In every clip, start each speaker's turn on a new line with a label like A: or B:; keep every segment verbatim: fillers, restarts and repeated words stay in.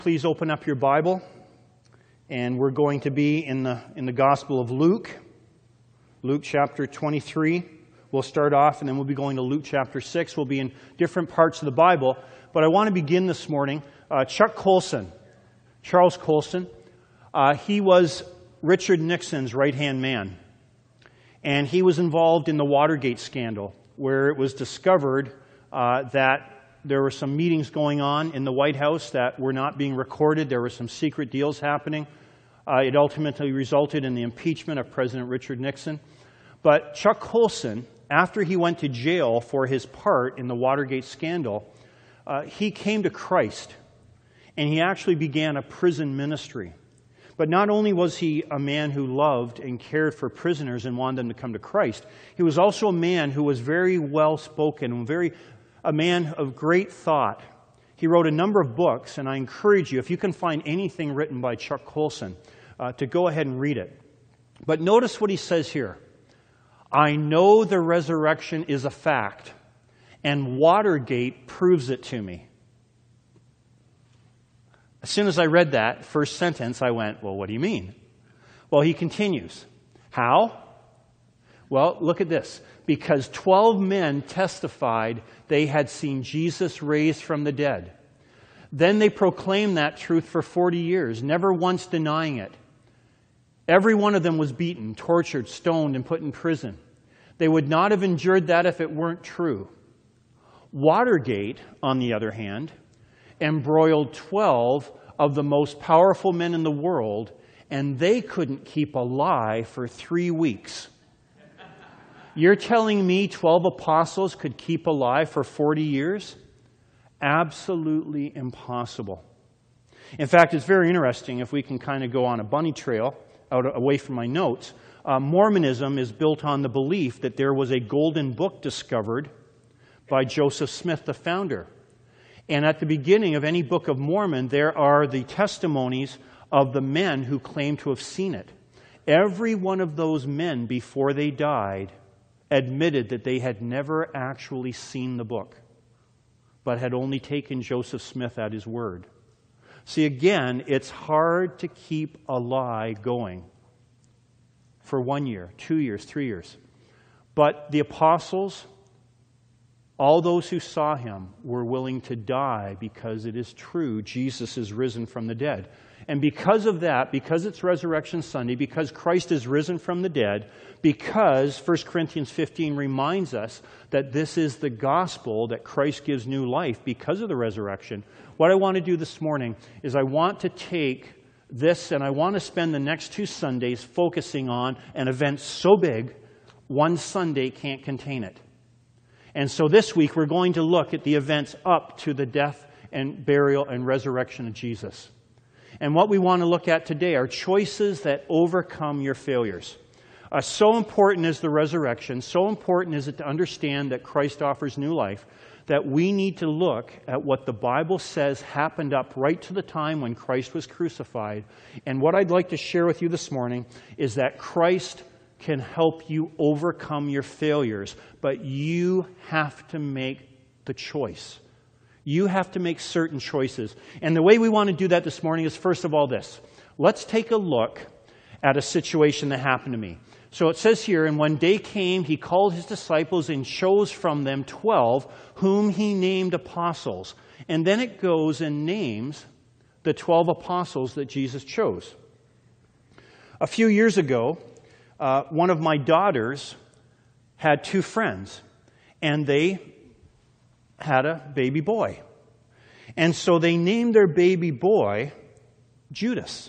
A: Please open up your Bible, and we're going to be in the in the Gospel of Luke, Luke chapter twenty-three. We'll start off, and then we'll be going to Luke chapter six. We'll be in different parts of the Bible, but I want to begin this morning. Uh, Chuck Colson, Charles Colson, uh, he was Richard Nixon's right-hand man, and he was involved in the Watergate scandal, where it was discovered uh, that there were some meetings going on in the White House that were not being recorded. There were some secret deals happening. Uh, it ultimately resulted in the impeachment of President Richard Nixon. But Chuck Colson, after he went to jail for his part in the Watergate scandal, uh, he came to Christ, and he actually began a prison ministry. But not only was he a man who loved and cared for prisoners and wanted them to come to Christ, he was also a man who was very well-spoken and very a man of great thought. He wrote a number of books, and I encourage you, if you can find anything written by Chuck Colson, uh, to go ahead and read it. But notice what he says here. I know the resurrection is a fact, and Watergate proves it to me. As soon as I read that first sentence, I went, well, what do you mean? Well, he continues. How? Well, look at this. Because twelve men testified they had seen Jesus raised from the dead. Then they proclaimed that truth for forty years, never once denying it. Every one of them was beaten, tortured, stoned, and put in prison. They would not have endured that if it weren't true. Watergate, on the other hand, embroiled twelve of the most powerful men in the world, and they couldn't keep a lie for three weeks. You're telling me twelve apostles could keep alive for forty years? Absolutely impossible. In fact, it's very interesting if we can kind of go on a bunny trail out away from my notes. Uh, Mormonism is built on the belief that there was a golden book discovered by Joseph Smith, the founder. And at the beginning of any Book of Mormon, there are the testimonies of the men who claim to have seen it. Every one of those men, before they died, admitted that they had never actually seen the book, but had only taken Joseph Smith at his word. See, again, it's hard to keep a lie going for one year, two years, three years. But the apostles, all those who saw him, were willing to die because it is true, Jesus is risen from the dead. And because of that, because it's Resurrection Sunday, because Christ is risen from the dead, because First Corinthians fifteen reminds us that this is the gospel, that Christ gives new life because of the resurrection, what I want to do this morning is I want to take this and I want to spend the next two Sundays focusing on an event so big, one Sunday can't contain it. And so this week we're going to look at the events up to the death and burial and resurrection of Jesus. And what we want to look at today are choices that overcome your failures. Uh, so important is the resurrection, so important is it to understand that Christ offers new life, that we need to look at what the Bible says happened up right to the time when Christ was crucified. And what I'd like to share with you this morning is that Christ can help you overcome your failures, but you have to make the choice. You have to make certain choices. And the way we want to do that this morning is, first of all, this. Let's take a look at a situation that happened to me. So it says here, and when day came, he called his disciples and chose from them twelve, whom he named apostles. And then it goes and names the twelve apostles that Jesus chose. A few years ago, uh, one of my daughters had two friends, and they had a baby boy. And so they named their baby boy Judas.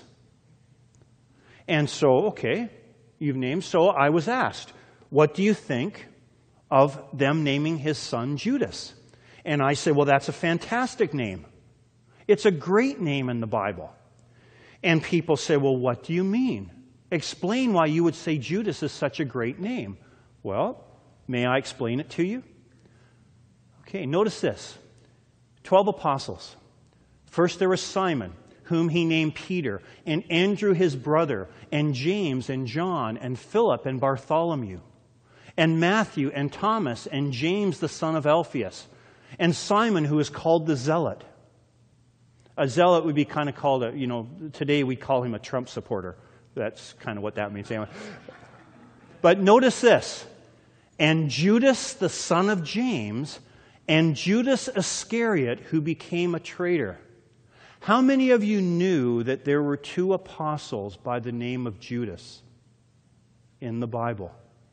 A: And so, okay, you've named. So I was asked, what do you think of them naming his son Judas? And I said, well, that's a fantastic name. It's a great name in the Bible. And people say, well, what do you mean? Explain why you would say Judas is such a great name. Well, may I explain it to you? Okay, notice this. Twelve apostles. First there was Simon, whom he named Peter, and Andrew his brother, and James and John, and Philip and Bartholomew, and Matthew and Thomas, and James the son of Alphaeus, and Simon who is called the Zealot, A zealot would be kind of called a, you know, today we call him a Trump supporter. That's kind of what that means anyway. But notice this. And Judas, the son of James, and Judas Iscariot, who became a traitor. How many of you knew that there were two apostles by the name of Judas in the Bible?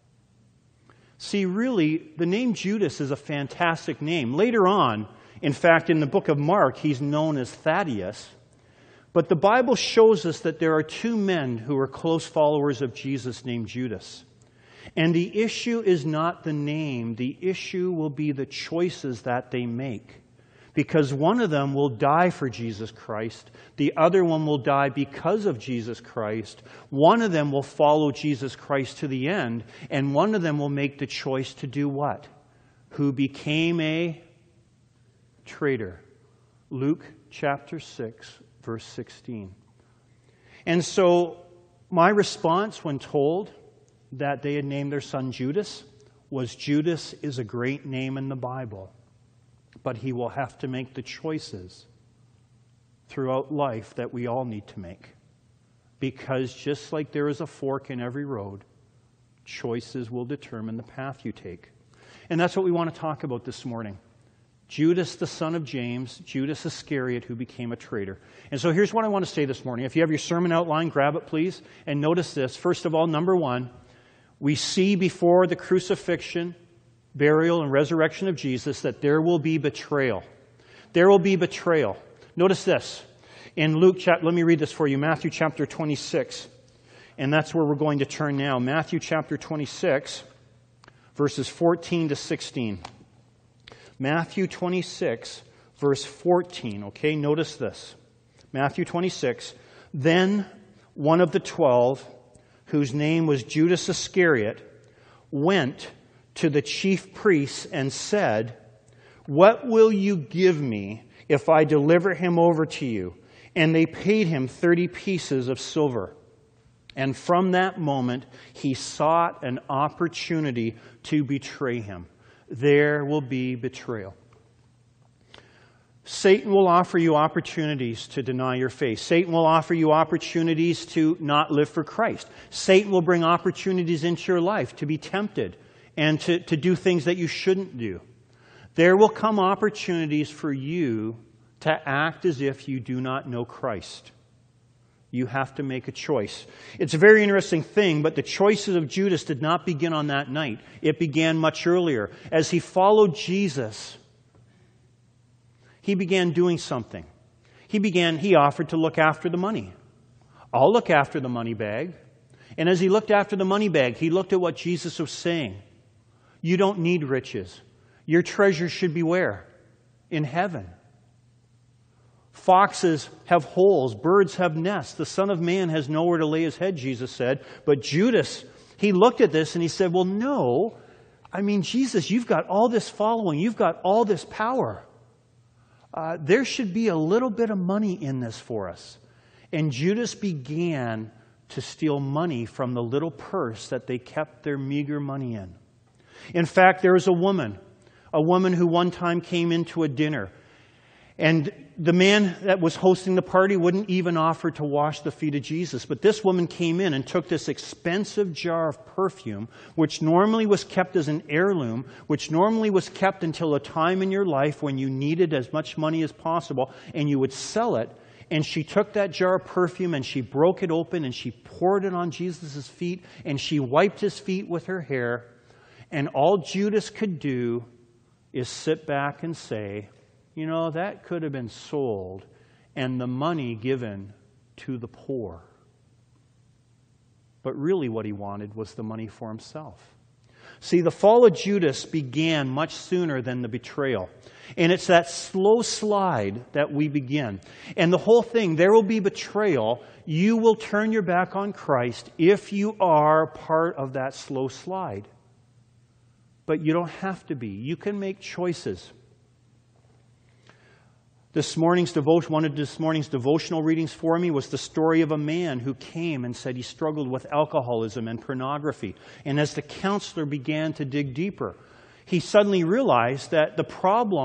A: See, really, the name Judas is a fantastic name. Later on, in fact, in the book of Mark, he's known as Thaddeus. But the Bible shows us that there are two men who are close followers of Jesus named Judas. And the issue is not the name. The issue will be the choices that they make. Because one of them will die for Jesus Christ. The other one will die because of Jesus Christ. One of them will follow Jesus Christ to the end. And one of them will make the choice to do what? Who became a traitor. Luke chapter six, verse sixteen. And so my response when told that they had named their son Judas was, Judas is a great name in the Bible, but he will have to make the choices throughout life that we all need to make. Because just like there is a fork in every road, choices will determine the path you take. And that's what we want to talk about this morning. Judas, the son of James, Judas Iscariot, who became a traitor. And so here's what I want to say this morning. If you have your sermon outline, grab it, please. And notice this. First of all, number one, we see before the crucifixion, burial, and resurrection of Jesus that there will be betrayal. There will be betrayal. Notice this. In Luke, chapter, let me read this for you. Matthew chapter twenty-six. And that's where we're going to turn now. Matthew chapter twenty-six, verses fourteen to sixteen. Matthew twenty-six, verse fourteen. Okay, notice this. Matthew twenty-six. Then one of the twelve, whose name was Judas Iscariot, went to the chief priests and said, "What will you give me if I deliver him over to you?" And they paid him thirty pieces of silver. And from that moment, he sought an opportunity to betray him. There will be betrayal. Satan will offer you opportunities to deny your faith. Satan will offer you opportunities to not live for Christ. Satan will bring opportunities into your life to be tempted and to, to do things that you shouldn't do. There will come opportunities for you to act as if you do not know Christ. You have to make a choice. It's a very interesting thing, but the choices of Judas did not begin on that night. It began much earlier. As he followed Jesus, he began doing something. He began, he offered to look after the money. I'll look after the money bag. And as he looked after the money bag, he looked at what Jesus was saying. You don't need riches. Your treasure should be where? In heaven. Foxes have holes, birds have nests. The Son of Man has nowhere to lay his head, Jesus said. But Judas, he looked at this and he said, well, no. I mean, Jesus, you've got all this following. You've got all this power. Uh, there should be a little bit of money in this for us. And Judas began to steal money from the little purse that they kept their meager money in. In fact, there was a woman, a woman who one time came into a dinner. And the man that was hosting the party wouldn't even offer to wash the feet of Jesus. But this woman came in and took this expensive jar of perfume, which normally was kept as an heirloom, which normally was kept until a time in your life when you needed as much money as possible, and you would sell it. And she took that jar of perfume and she broke it open and she poured it on Jesus' feet and she wiped his feet with her hair. And all Judas could do is sit back and say, you know, that could have been sold and the money given to the poor. But really what he wanted was the money for himself. See, the fall of Judas began much sooner than the betrayal. And it's that slow slide that we begin. And the whole thing, there will be betrayal. You will turn your back on Christ if you are part of that slow slide. But you don't have to be. You can make choices. This morning's devotion, one of this morning's devotional readings for me was the story of a man who came and said he struggled with alcoholism and pornography. And as the counselor began to dig deeper, he suddenly realized that the problem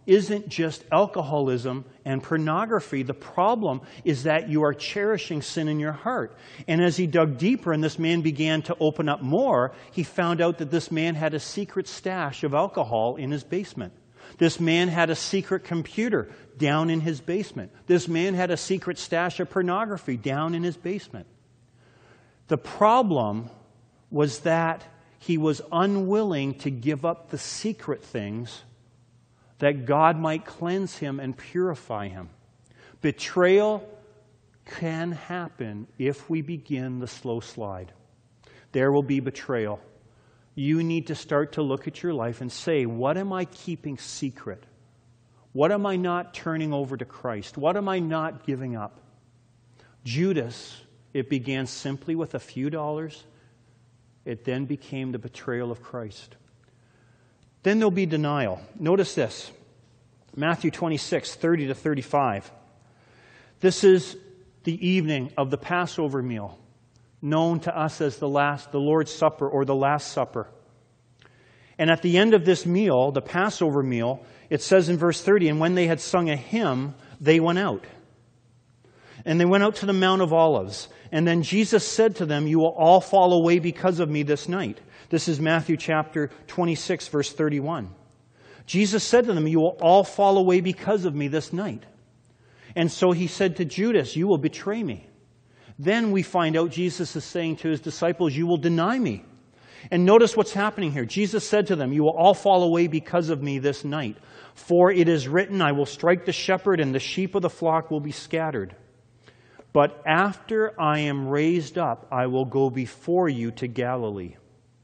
A: isn't just alcoholism and pornography. The problem is that you are cherishing sin in your heart. And as he dug deeper and this man began to open up more, he found out that this man had a secret stash of alcohol in his basement. This man had a secret computer down in his basement. This man had a secret stash of pornography down in his basement. The problem was that he was unwilling to give up the secret things that God might cleanse him and purify him. Betrayal can happen if we begin the slow slide. There will be betrayal. You need to start to look at your life and say, what am I keeping secret? What am I not turning over to Christ? What am I not giving up? Judas, it began simply with a few dollars. It then became the betrayal of Christ. Then there'll be denial. Notice this. Matthew twenty-six, thirty to thirty-five. This is the evening of the Passover meal, known to us as the last, the Lord's Supper or the Last Supper. And at the end of this meal, the Passover meal, it says in verse thirty, and when they had sung a hymn, they went out. And they went out to the Mount of Olives. And then Jesus said to them, you will all fall away because of me this night. This is Matthew chapter twenty-six, verse thirty-one. Jesus said to them, you will all fall away because of me this night. And so he said to Judas, you will betray me. Then we find out Jesus is saying to his disciples, you will deny me. And notice what's happening here. Jesus said to them, you will all fall away because of me this night. For it is written, I will strike the shepherd and the sheep of the flock will be scattered. But after I am raised up, I will go before you to Galilee.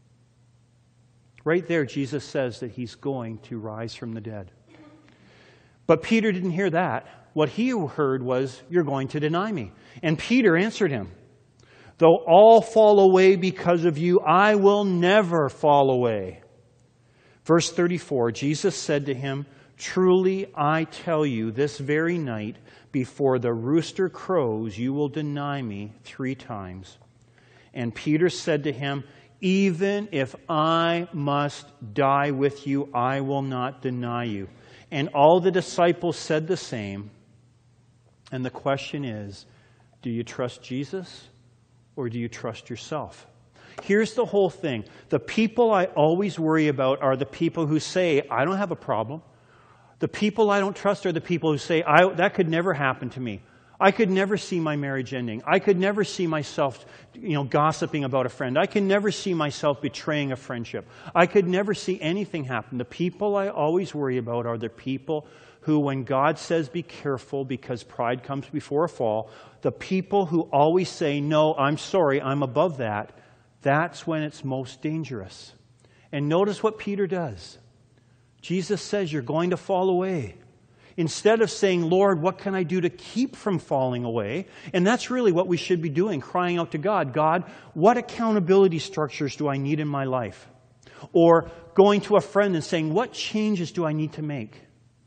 A: Right there, Jesus says that he's going to rise from the dead. But Peter didn't hear that. What he heard was, you're going to deny me. And Peter answered him, though all fall away because of you, I will never fall away. Verse thirty-four, Jesus said to him, truly I tell you, this very night, before the rooster crows, you will deny me three times. And Peter said to him, even if I must die with you, I will not deny you. And all the disciples said the same. And the question is, do you trust Jesus or do you trust yourself? Here's the whole thing. The people I always worry about are the people who say, I don't have a problem. The people I don't trust are the people who say, I, that could never happen to me. I could never see my marriage ending. I could never see myself, you know, gossiping about a friend. I could never see myself betraying a friendship. I could never see anything happen. The people I always worry about are the people who, when God says be careful because pride comes before a fall, the people who always say, no, I'm sorry, I'm above that, that's when it's most dangerous. And notice what Peter does. Jesus says you're going to fall away. Instead of saying, Lord, what can I do to keep from falling away? And that's really what we should be doing, crying out to God. God, what accountability structures do I need in my life? Or going to a friend and saying, what changes do I need to make?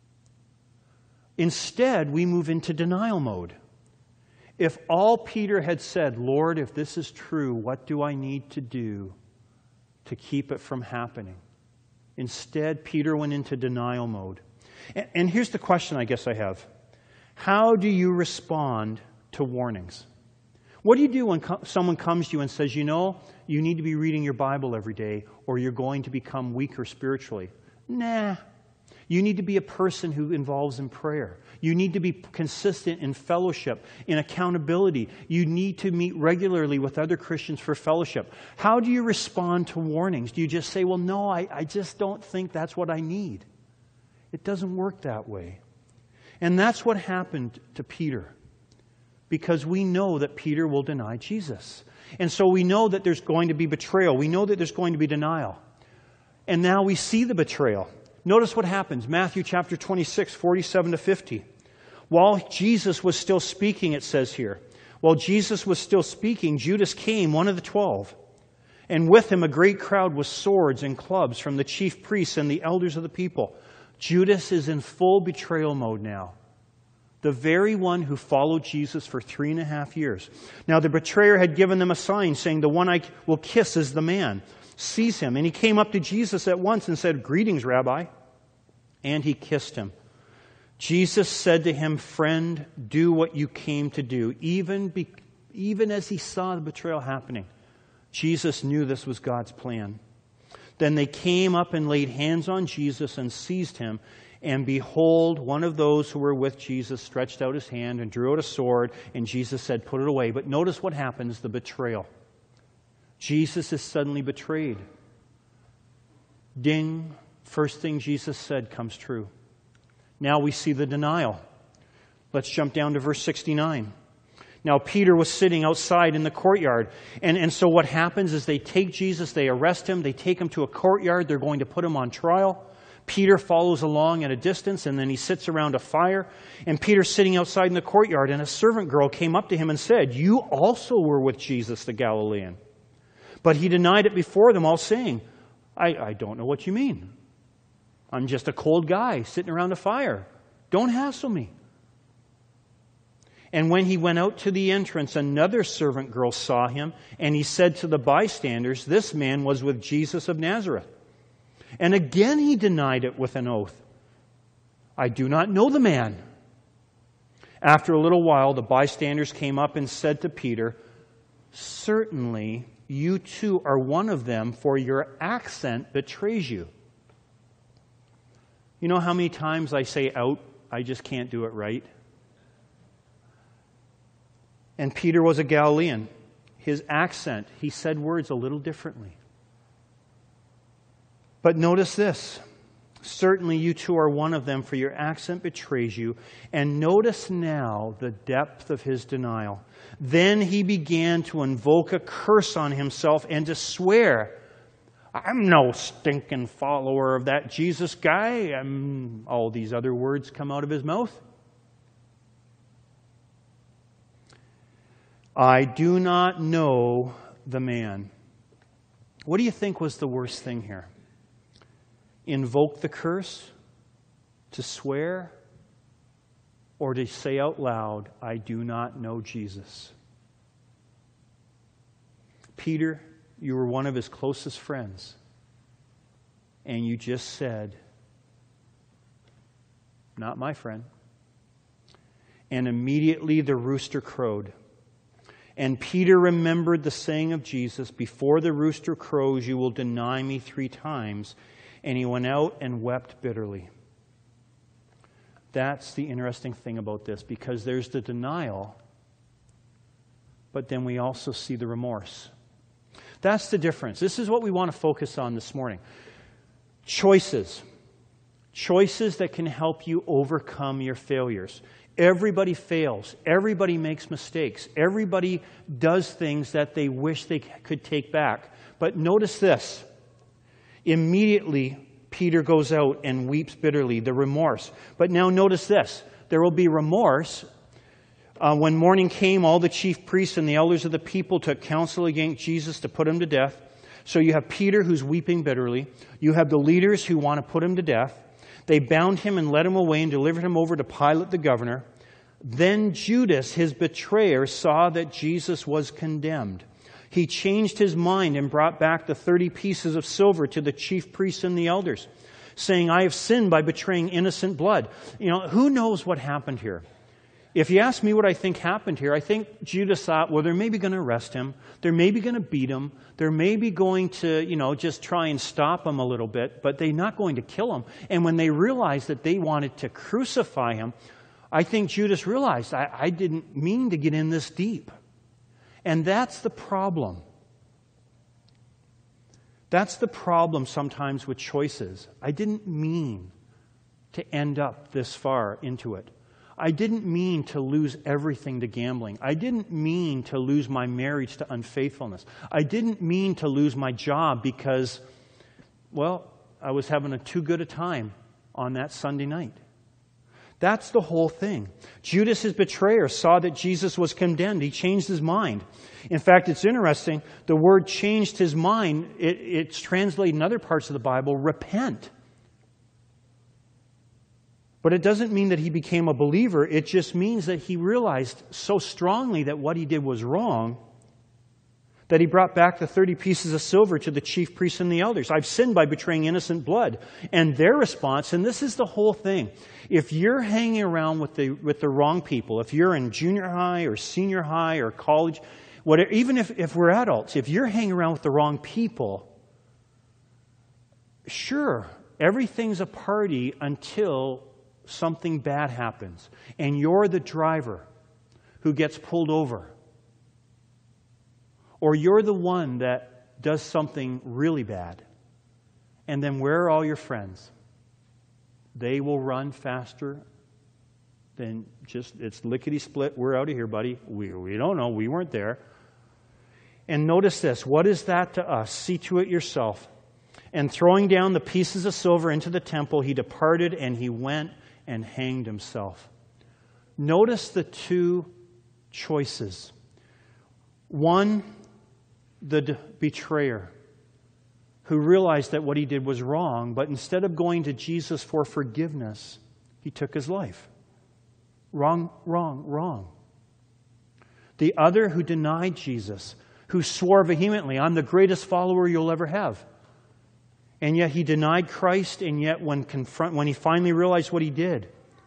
A: Instead, we move into denial mode. If all Peter had said, Lord, if this is true, what do I need to do to keep it from happening? Instead, Peter went into denial mode. And here's the question I guess I have. How do you respond to warnings? What do you do when co- someone comes to you and says, you know, you need to be reading your Bible every day or you're going to become weaker spiritually? Nah. You need to be a person who involves in prayer. You need to be consistent in fellowship, in accountability. You need to meet regularly with other Christians for fellowship. How do you respond to warnings? Do you just say, well, no, I, I just don't think that's what I need? It doesn't work that way. And that's what happened to Peter. Because we know that Peter will deny Jesus. And so we know that there's going to be betrayal. We know that there's going to be denial. And now we see the betrayal. Notice what happens. Matthew chapter twenty-six, forty-seven to fifty. While Jesus was still speaking, it says here, while Jesus was still speaking, Judas came, one of the twelve. And with him a great crowd with swords and clubs from the chief priests and the elders of the people. Judas is in full betrayal mode now. The very one who followed Jesus for three and a half years. Now the betrayer had given them a sign saying, the one I will kiss is the man. Seize him. And he came up to Jesus at once and said, greetings, Rabbi. And he kissed him. Jesus said to him, "Friend, do what you came to do." Even, be, even as he saw the betrayal happening, Jesus knew this was God's plan. Then they came up and laid hands on Jesus and seized him. And behold, one of those who were with Jesus stretched out his hand and drew out a sword. And Jesus said, "Put it away." But notice what happens, the betrayal. Jesus is suddenly betrayed. Ding. First thing Jesus said comes true. Now we see the denial. Let's jump down to verse sixty-nine. Now Peter was sitting outside in the courtyard. And, and so what happens is they take Jesus, they arrest him, they take him to a courtyard, they're going to put him on trial. Peter follows along at a distance, and then he sits around a fire. And Peter's sitting outside in the courtyard, and a servant girl came up to him and said, "You also were with Jesus the Galilean." But he denied it before them all, saying, I, I don't know what you mean. I'm just a cold guy sitting around a fire. Don't hassle me. And when he went out to the entrance, another servant girl saw him, and he said to the bystanders, "This man was with Jesus of Nazareth." And again he denied it with an oath. "I do not know the man." After a little while, the bystanders came up and said to Peter, "Certainly you too are one of them, for your accent betrays you." You know how many times I say out, I just can't do it right? And Peter was a Galilean. His accent, he said words a little differently. But notice this. Certainly you two are one of them, for your accent betrays you. And notice now the depth of his denial. Then he began to invoke a curse on himself and to swear, "I'm no stinking follower of that Jesus guy." Um, all these other words come out of his mouth. "I do not know the man." What do you think was the worst thing here? Invoke the curse, to swear, or to say out loud, "I do not know Jesus"? Peter, you were one of his closest friends, and you just said, "Not my friend." And immediately the rooster crowed. And Peter remembered the saying of Jesus, "Before the rooster crows, you will deny me three times." And he went out and wept bitterly. That's the interesting thing about this, because there's the denial, but then we also see the remorse. That's the difference. This is what we want to focus on this morning. Choices. Choices that can help you overcome your failures. Everybody fails. Everybody makes mistakes. Everybody does things that they wish they could take back. But notice this. Immediately, Peter goes out and weeps bitterly, the remorse. But now notice this. There will be remorse. Uh, when morning came, all the chief priests and the elders of the people took counsel against Jesus to put him to death. So you have Peter who's weeping bitterly. You have the leaders who want to put him to death. They bound him and led him away and delivered him over to Pilate the governor. Then Judas, his betrayer, saw that Jesus was condemned. He changed his mind and brought back the thirty pieces of silver to the chief priests and the elders, saying, "I have sinned by betraying innocent blood." You know, who knows what happened here? If you ask me what I think happened here, I think Judas thought, well, they're maybe going to arrest him. They're maybe going to beat him. They're maybe going to, you know, just try and stop him a little bit, but they're not going to kill him. And when they realized that they wanted to crucify him, I think Judas realized, I, I didn't mean to get in this deep. And that's the problem. That's the problem sometimes with choices. I didn't mean to end up this far into it. I didn't mean to lose everything to gambling. I didn't mean to lose my marriage to unfaithfulness. I didn't mean to lose my job because, well, I was having a too good a time on that Sunday night. That's the whole thing. Judas, his betrayer, saw that Jesus was condemned. He changed his mind. In fact, it's interesting. The word changed his mind. It, it's translated in other parts of the Bible, repent. But it doesn't mean that he became a believer. It just means that he realized so strongly that what he did was wrong that he brought back the thirty pieces of silver to the chief priests and the elders. I've sinned by betraying innocent blood. And their response, and this is the whole thing, if you're hanging around with the with the wrong people, if you're in junior high or senior high or college, whatever, even if, if we're adults, if you're hanging around with the wrong people, sure, everything's a party until something bad happens. And you're the driver who gets pulled over. Or you're the one that does something really bad. And then where are all your friends? They will run faster than just, it's lickety-split. We're out of here, buddy. We, we don't know. We weren't there. And notice this. What is that to us? See to it yourself. And throwing down the pieces of silver into the temple, he departed and he went and hanged himself. Notice the two choices. One, the betrayer, who realized that what he did was wrong, but instead of going to Jesus for forgiveness, he took his life. Wrong, wrong, wrong. The other who denied Jesus, who swore vehemently, I'm the greatest follower you'll ever have. And yet he denied Christ, and yet when confront, when he finally realized what he did,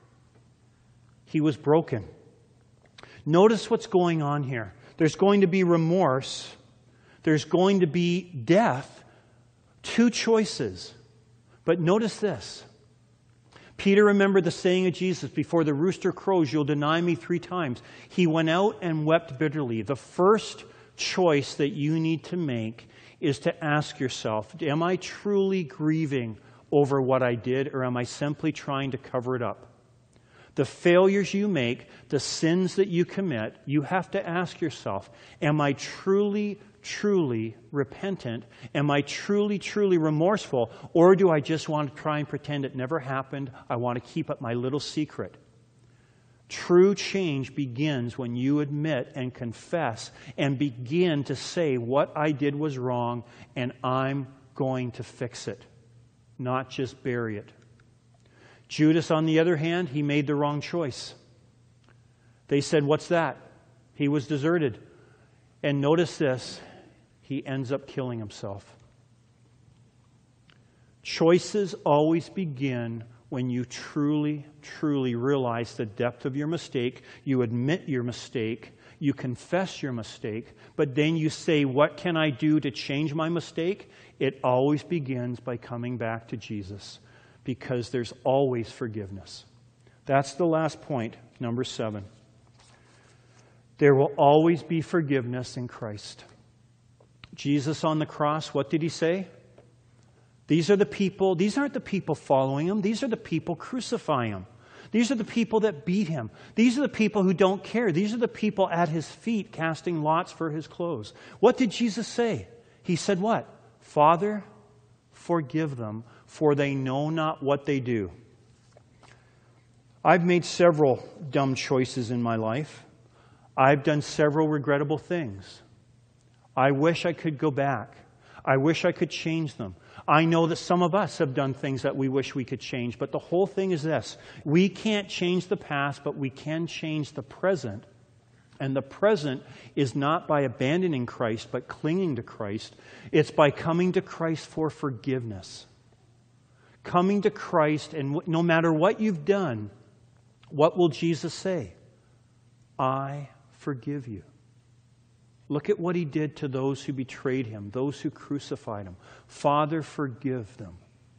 A: he was broken. Notice what's going on here. There's going to be remorse. There's going to be death. Two choices. But notice this. Peter remembered the saying of Jesus, before the rooster crows, you'll deny me three times. He went out and wept bitterly. The first choice that you need to make is to ask yourself, am I truly grieving over what I did, or am I simply trying to cover it up? The failures you make, the sins that you commit, you have to ask yourself, am I truly, truly repentant? Am I truly, truly remorseful? Or do I just want to try and pretend it never happened? I want to keep up my little secret. True change begins when you admit and confess and begin to say what I did was wrong and I'm going to fix it, not just bury it. Judas, on the other hand, he made the wrong choice. They said, what's that? He was deserted. And notice this, he ends up killing himself. Choices always begin when you truly, truly realize the depth of your mistake, you admit your mistake, you confess your mistake, but then you say, what can I do to change my mistake? It always begins by coming back to Jesus, because there's always forgiveness. That's the last point, number seven. There will always be forgiveness in Christ. Jesus on the cross, what did he say? These are the people, these aren't the people following him. These are the people crucifying him. These are the people that beat him. These are the people who don't care. These are the people at his feet casting lots for his clothes. What did Jesus say? He said what? Father, forgive them, for they know not what they do. I've made several dumb choices in my life. I've done several regrettable things. I wish I could go back. I wish I could change them. I know that some of us have done things that we wish we could change, but the whole thing is this. We can't change the past, but we can change the present. And the present is not by abandoning Christ, but clinging to Christ. It's by coming to Christ for forgiveness. Coming to Christ, and no matter what you've done, what will Jesus say? I forgive you. Look at what he did to those who betrayed him, those who crucified him. Father, forgive them.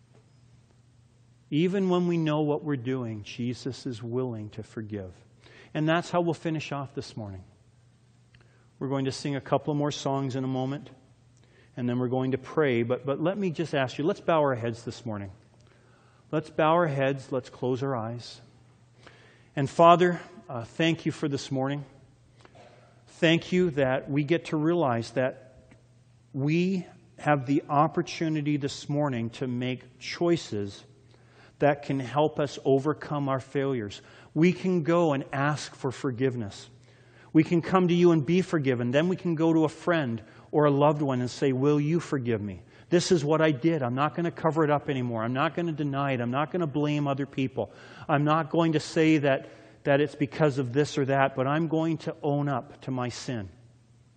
A: Even when we know what we're doing, Jesus is willing to forgive. And that's how we'll finish off this morning. We're going to sing a couple more songs in a moment, and then we're going to pray. But, but let me just ask you, let's bow our heads this morning. Let's bow our heads. Let's close our eyes. And Father, uh, thank you for this morning. Thank you that we get to realize that we have the opportunity this morning to make choices that can help us overcome our failures. We can go and ask for forgiveness. We can come to you and be forgiven. Then we can go to a friend or a loved one and say, will you forgive me? This is what I did. I'm not going to cover it up anymore. I'm not going to deny it. I'm not going to blame other people. I'm not going to say that that it's because of this or that, but I'm going to own up to my sin.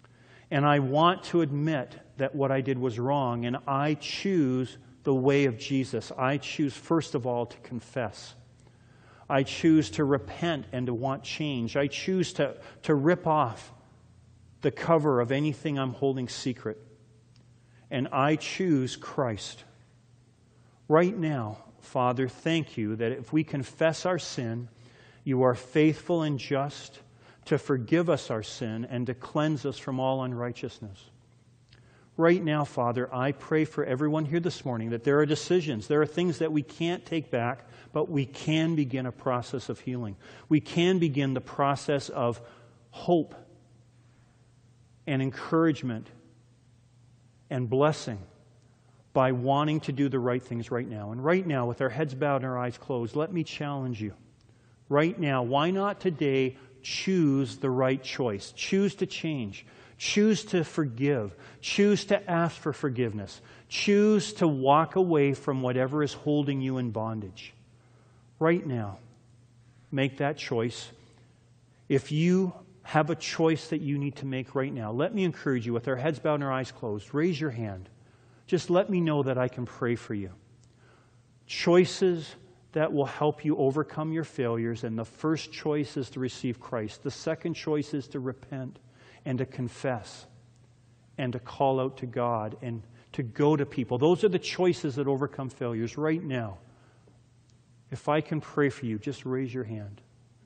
A: And I want to admit that what I did was wrong, and I choose the way of Jesus. I choose, first of all, to confess. I choose to repent and to want change. I choose to, to rip off the cover of anything I'm holding secret. And I choose Christ. Right now, Father, thank you that if we confess our sin, you are faithful and just to forgive us our sin and to cleanse us from all unrighteousness. Right now, Father, I pray for everyone here this morning that there are decisions, there are things that we can't take back, but we can begin a process of healing. We can begin the process of hope and encouragement and blessing by wanting to do the right things right now. And right now, with our heads bowed and our eyes closed, let me challenge you. Right now, why not today choose the right choice? Choose to change. Choose to forgive. Choose to ask for forgiveness. Choose to walk away from whatever is holding you in bondage. Right now, make that choice. If you have a choice that you need to make right now, let me encourage you, with our heads bowed and our eyes closed, raise your hand. Just let me know that I can pray for you. Choices that will help you overcome your failures, and the first choice is to receive Christ. The second choice is to repent and to confess and to call out to God and to go to people. Those are the choices that overcome failures right now. If I can pray for you, just raise your hand.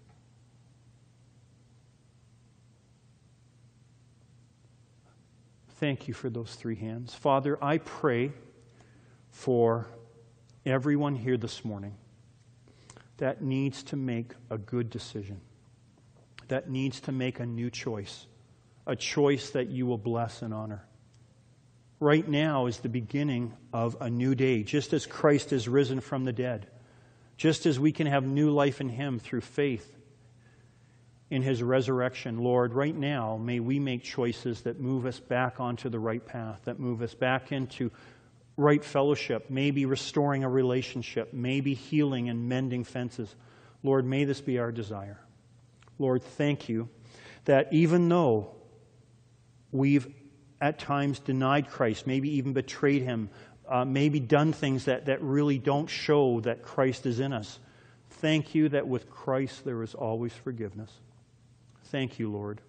A: Thank you for those three hands. Father, I pray for everyone here this morning that needs to make a good decision, that needs to make a new choice, a choice that you will bless and honor. Right now is the beginning of a new day, just as Christ is risen from the dead, just as we can have new life in Him through faith in His resurrection. Lord, right now, may we make choices that move us back onto the right path, that move us back into right fellowship, maybe restoring a relationship, maybe healing and mending fences. Lord, may this be our desire. Lord, thank you that even though we've at times denied Christ, maybe even betrayed Him, uh, maybe done things that, that really don't show that Christ is in us, thank you that with Christ there is always forgiveness. Thank you, Lord.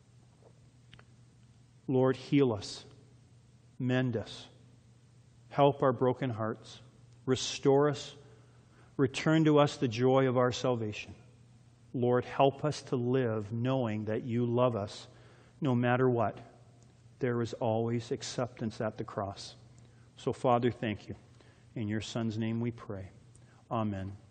A: Lord, heal us, mend us, help our broken hearts, restore us, return to us the joy of our salvation. Lord, help us to live knowing that you love us no matter what. There is always acceptance at the cross. So, Father, thank you. In your Son's name we pray. Amen.